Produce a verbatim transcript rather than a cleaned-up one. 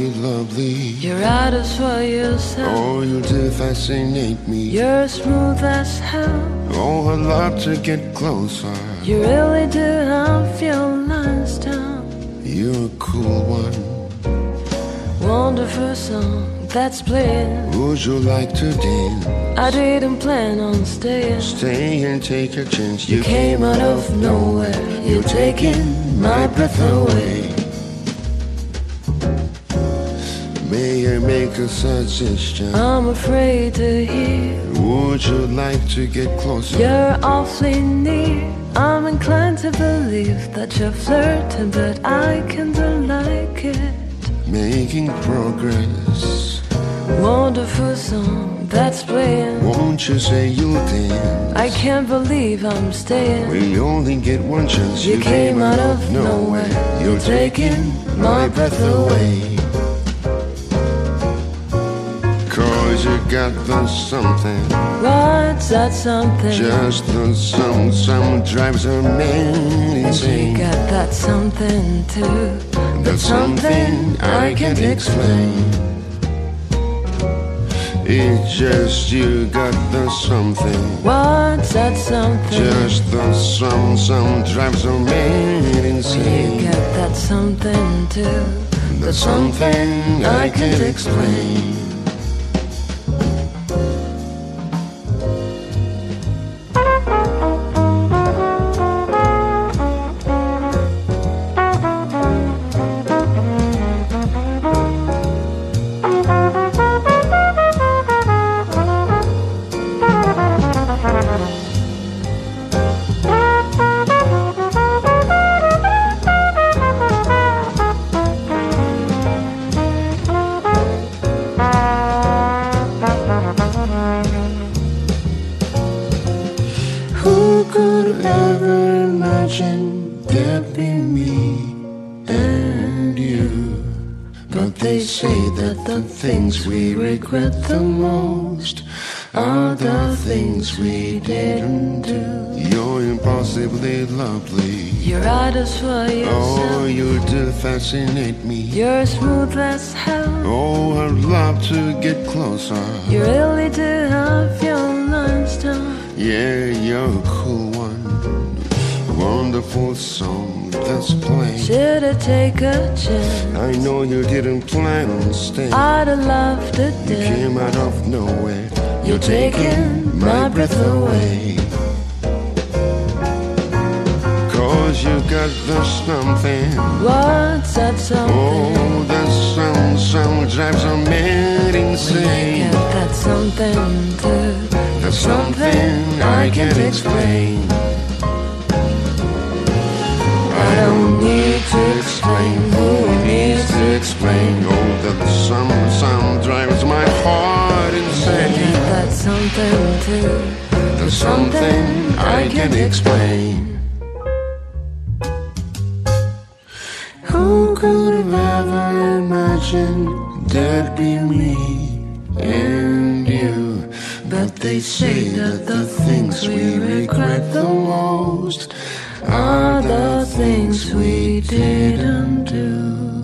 impossibly lovely. You're out of what you said. Oh, you do fascinate me. You're smooth as hell. Oh, I'd love to get closer. You really do have your lines down. You're a cool one. Wonderful song that's playing. Would you like to dance? I didn't plan on staying. Stay and take a chance. You came out of nowhere. You're taking my breath away. May I make a suggestion? I'm afraid to hear. Would you like to get closer? You're awfully near. I'm inclined to believe that you're flirting, but I kinda like it. Making progress. Wonderful song that's playing. Won't you say you'll dance? I can't believe I'm staying. We only get one chance. You came out of nowhere. You're taking my breath away. Cause you got the something. What's that something? Just the some, some drives a man insane. You got that something too. That's something I can't explain. It's just you got the something. What's that something? Just the some, some drives a man insane. You got that something too. That's something I can't explain. Who could ever imagine there'd be me and you? But they say that the things we regret the most are the things we didn't do. You're impossibly lovely. You're out of what you Oh, said. you do fascinate me. You're smooth as hell. Oh, I'd love to get closer. You really do have your lines down. Yeah, you're a cool one. Wonderful song that's playing. Should I take a chance? I know you didn't plan on staying. I'd have loved to You dance. came out of nowhere. You're taking my breath away. Cause you got the something. What's that something? Oh, that some, some drives a man You insane. got that something too. That's something I can't explain. I don't need to explain. Who needs to explain? Oh, that some, some drives my heart You insane. got that something too. There's something I can't explain. Who could have ever imagined there'd be me and you? But they say that the things we regret the most are the things we didn't do.